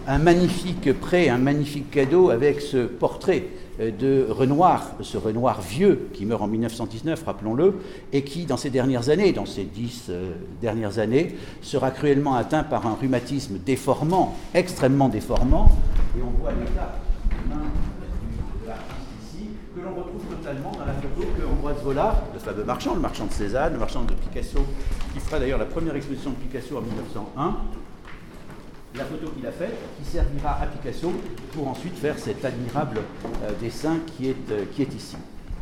un magnifique prêt, un magnifique cadeau avec ce portrait de Renoir, ce Renoir vieux qui meurt en 1919, rappelons-le, et qui, dans ces dernières années, dans ces 10 dernières années, sera cruellement atteint par un rhumatisme déformant, extrêmement déformant, et on voit l'état de main de l'artiste ici, que l'on retrouve totalement dans la photo que Ambroise Vollard, le fameux marchand, le marchand de Cézanne, le marchand de Picasso, qui fera d'ailleurs la première exposition de Picasso en 1901, la photo qu'il a faite, qui servira à Picasso pour ensuite faire cet admirable dessin qui est ici.